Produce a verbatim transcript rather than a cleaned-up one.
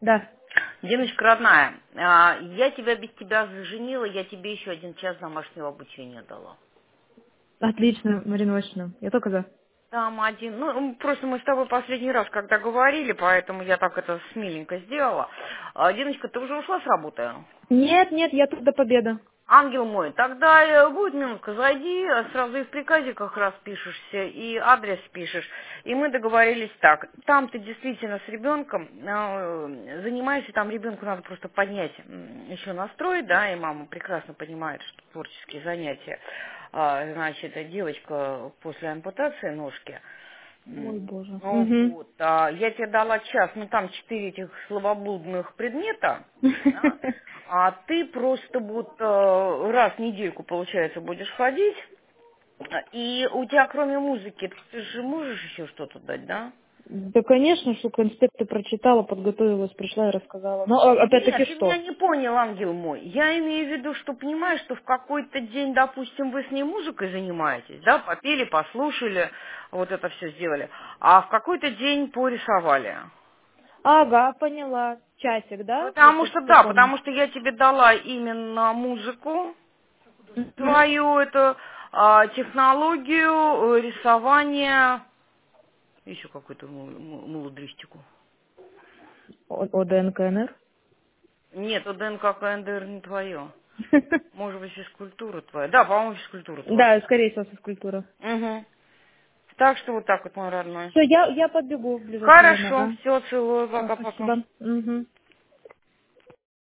Да. Диночка, родная, а, я тебя без тебя заженила, я тебе еще один час домашнего обучения дала. Отлично, Марина Васильевна. Я только за. Там один, ну, м, просто мы с тобой последний раз когда говорили, поэтому я так это смеленько сделала. А, Диночка, ты уже ушла с работы? Нет, нет, я тут до победы. Ангел мой, тогда э, будет минутка, зайди, э, сразу и в приказиках распишешься, и адрес пишешь. И мы договорились так, там ты действительно с ребенком э, занимаешься, там ребенку надо просто поднять м, еще настрой, да, и мама прекрасно понимает, что творческие занятия. А, значит, девочка после ампутации ножки, Ой, м, боже. ну Угу. вот, а, я тебе дала час, ну там четыре этих словоблудных предмета, да, а ты просто вот э, раз в недельку, получается, будешь ходить, и у тебя кроме музыки, ты же можешь еще что-то дать, да? Да, конечно, что конспекты прочитала, подготовилась, пришла и рассказала. Но а, опять-таки Нет, ты меня что? не понял, ангел мой. Я имею в виду, что понимаешь, что в какой-то день, допустим, вы с ней музыкой занимаетесь, да, попели, послушали, вот это все сделали, а в какой-то день порисовали. Ага, поняла. Часик, да? Вот Потому так что, да, запомню. потому что я тебе дала именно музыку, Мгм. твою эту а, технологию э, рисования, еще какую-то му- му- мулодристику. О- ОДНКНР? Нет, ДНК КНДР не твое. Может быть, физкультура твоя. Да, по-моему, физкультура Да, твоя. скорее всего, физкультура. Угу. Так что вот так вот, мой родной. Все, я, я подбегу в ближайшее время, Хорошо, ага. все, целую, Все, пока-пока. спасибо. Угу.